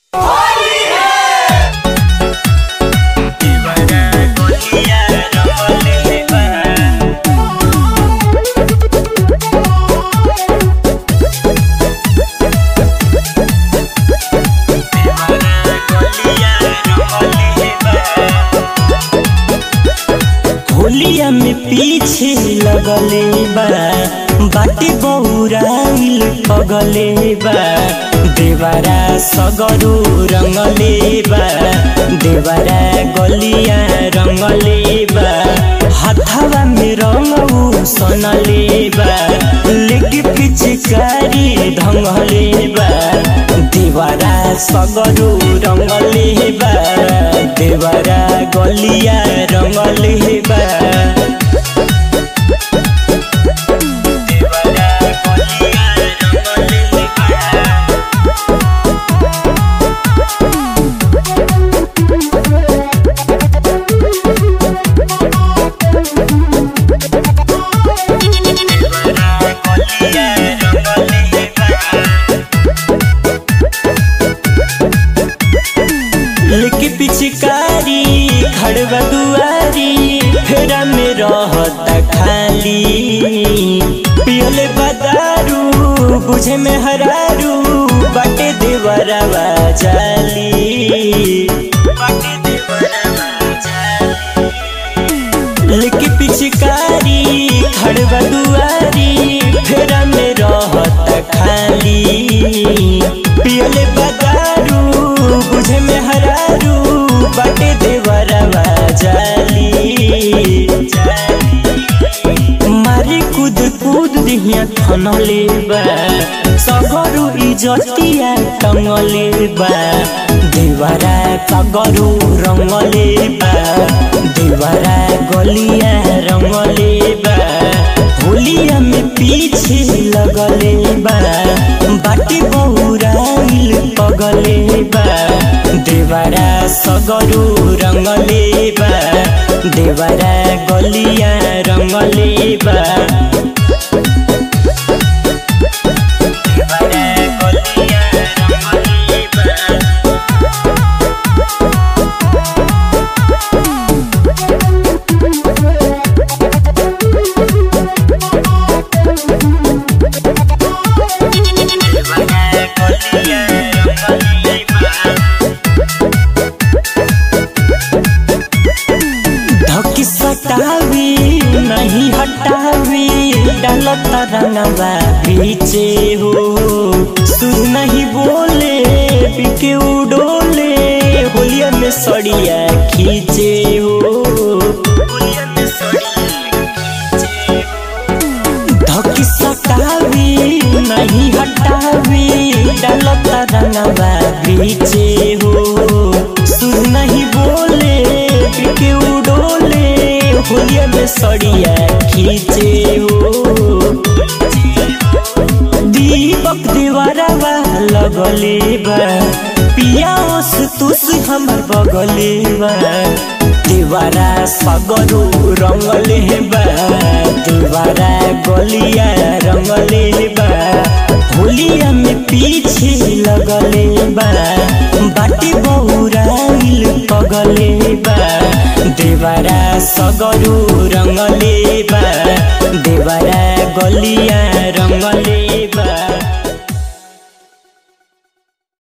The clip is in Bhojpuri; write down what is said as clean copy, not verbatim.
होलिया में पीछे लगले बा बाटे बहुराइल पगले बा देवरा सगरो रंगले बा देवरा गलिया रंगले बा हाथवा में रंगऊ सनले बा लेके पिचकारी ढंगले बा देवरा सगरो रंगले बा देवरा गलिया रंगले बा लेके पिचकारी खड़वा दुआरी फेरा में रहता खाली पियले बदारू बुझे में हरारू बाटे देवरवा जाली लेके पिचकारी खड़वा दुआरी फेरा में रहता खाली पियले बदारू बुझे में हरारू बाटे देवरवा जाली मारी कूद कूद दिहिया थनले बा सगरू इजतिया टंगले बा देवरा सगरू रंगले बा देवरा गलिया रंगले बा होलिया में पीछे लगले बा बाटे बहुराइल पगले बा देवरा सगरू रंगले बा देवरा गलिया रंगले बा सटावी नहीं हटावी डालता रंगवा पीछे हो सुर नहीं बोले पिके उडोले होलिया में सड़िया खींचे हो धकी सटावी नहीं हटावी डालता रंगवा पीछे हो सुर नहीं बोले पिके उडोले होलिया में सड़िया खींचे हो दीपक देवरवा लगले बा पिया ओस तुस हमर बगले बा देवरा सगरो रंगले बा देवरा गलिया रंगले बा होलिया में पीछे लगले बा बाटे बहुराइल पगले बा देवरा सगरू रंगले बा देवरा गलिया रंगले बा।